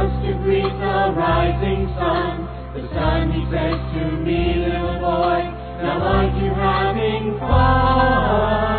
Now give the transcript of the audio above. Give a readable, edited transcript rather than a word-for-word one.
rose to greet the rising sun. The sun, he says to me, little boy, now aren't you having fun?